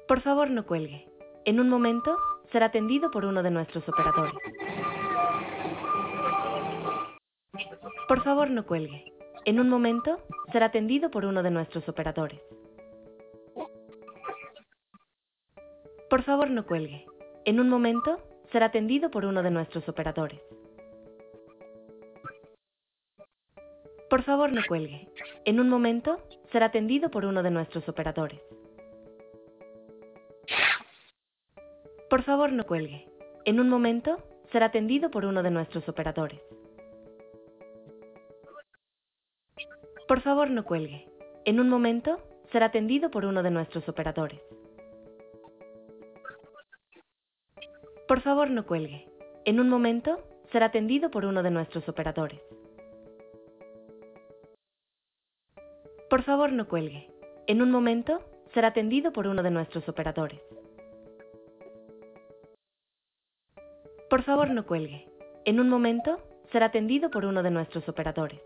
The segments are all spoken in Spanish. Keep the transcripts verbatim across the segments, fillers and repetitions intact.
Por favor, no cuelgue. En un momento será atendido por uno de nuestros operadores. Por favor, no cuelgue. En un momento será atendido por uno de nuestros operadores. Por favor, no cuelgue. En un momento será atendido por uno de nuestros operadores. Por favor, no cuelgue. En un momento será atendido por uno de nuestros operadores. Por favor, no cuelgue. En un momento será atendido por uno de nuestros operadores. Por favor, no cuelgue. En un momento será atendido por uno de nuestros operadores. Por favor, no cuelgue. En un momento será atendido por uno de nuestros operadores. Por favor, no cuelgue. En un momento será atendido por uno de nuestros operadores. Por favor, no cuelgue. En un momento será atendido por uno de nuestros operadores.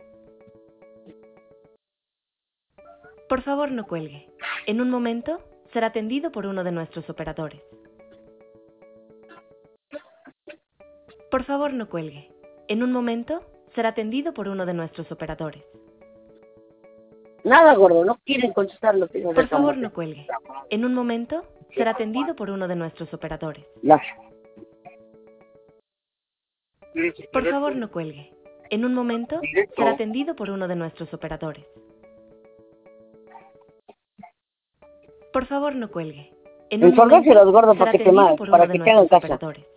Por favor, no cuelgue. En un momento será atendido por uno de nuestros operadores. Por favor, no cuelgue. En un momento será atendido por uno de nuestros operadores. Nada, gordo, no quieren contestar los hijos Por de favor, camote. no cuelgue. En un momento será atendido por uno de nuestros operadores. Las. Por favor, no cuelgue. En un momento será atendido por uno de nuestros operadores. Por favor, no cuelgue. En un momento Ensordécelos, gordo, será para que te atendido ma- por para uno de que te hagan nuestros caso. operadores.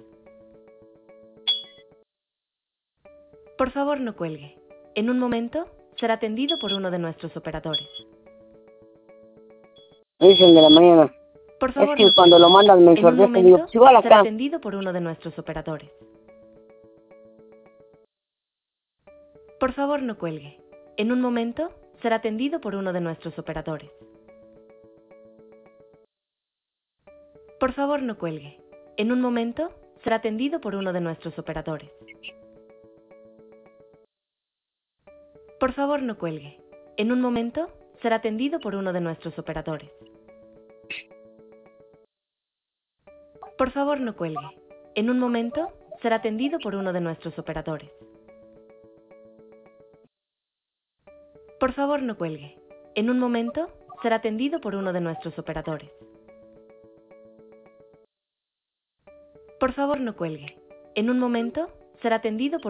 Por favor, no cuelgue. En un momento será atendido por uno de nuestros operadores. Me dicen de la mañana. Por Es favor, que no cuando cuelgue. lo mandan me En un ensordecen y digo, momento pues igual será acá. atendido por uno de nuestros operadores. Por favor, no cuelgue. En un momento será atendido por uno de nuestros operadores. Por favor, no cuelgue. En un momento será atendido por uno de nuestros operadores. Por favor, no cuelgue. En un momento será atendido por uno de nuestros operadores. Por favor, no cuelgue. En un momento será atendido por uno de nuestros operadores. Por favor, no cuelgue. En un momento será atendido por uno de nuestros operadores. Por favor, no cuelgue. En un momento será atendido por